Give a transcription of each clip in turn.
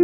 第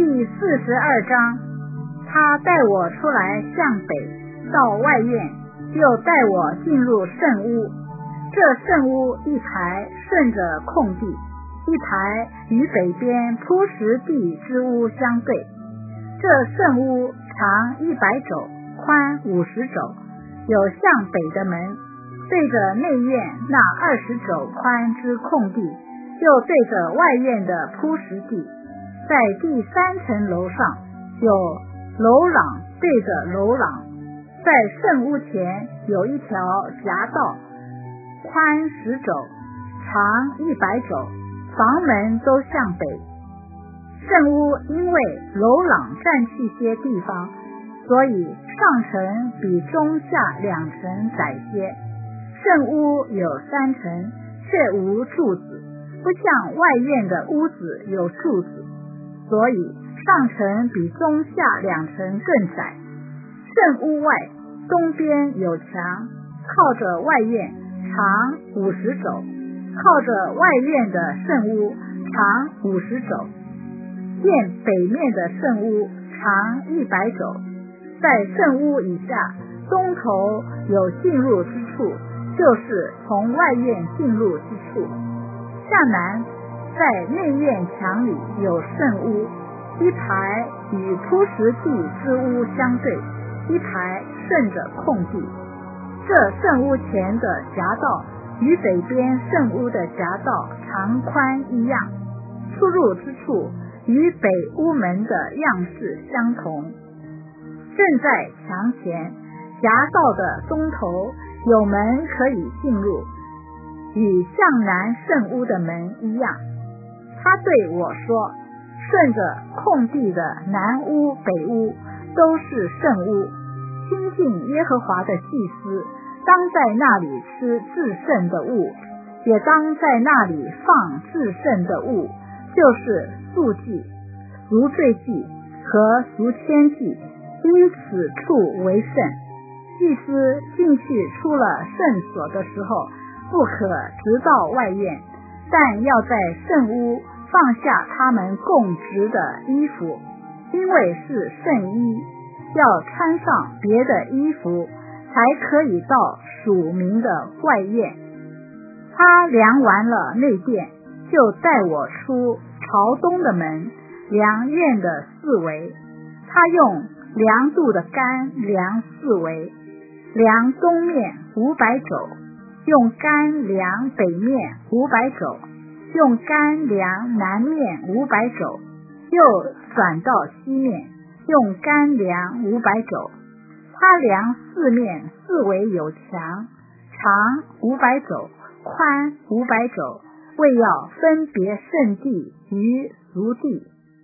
42章，他带我出来向北，到外院，又带我进入圣屋。这圣屋一排顺着空地，一排与北边铺石地之屋相对。这圣屋长100肘，宽50肘，有向北的门，对着内院那20肘宽之空地，又对着外院的铺石地。在第3层楼上有楼廊对着楼廊，在圣屋前有一条夹道，宽10肘，长100肘，房门都向北。圣屋因为楼廊占去些地方，所以上层比中下2层窄些。圣屋有3层，却无柱子，不像外院的屋子有柱子，所以上层比中下2层更窄。圣屋外东边有墙，靠着外院，长50肘，靠着外院的圣屋，长50肘。殿北面的圣屋长100肘，在圣屋以下东头有进入之处，就是从外院进入之处。向南在内院墙里有圣屋，一排与铺石地之屋相对，一排顺着空地。这圣屋前的夹道与北边圣屋的夹道长宽一样，出入之处与北屋门的样式相同。正在墙前夹道的东头有门可以进入，与向南圣屋的门一样。他对我说，顺着空地的南屋北屋都是圣屋，亲近耶和华的祭司当在那里吃至圣的物，也当在那里放至圣的物，就是素祭、赎罪祭和赎愆祭，因此处为圣。祭司进去出了圣所的时候，不可直到外院，但要在圣屋放下他们供职的衣服，因为是圣衣，要穿上别的衣服，才可以到属民的外院。他量完了内殿，就带我出朝东的门，量院的4围。他用量度的杆量4围，量东面500肘，用杆量北面500肘，用杆量南面500肘，又转到西面，用杆量500肘。他量4面4围有墙，长500肘，宽500肘，为要分别圣地与俗地。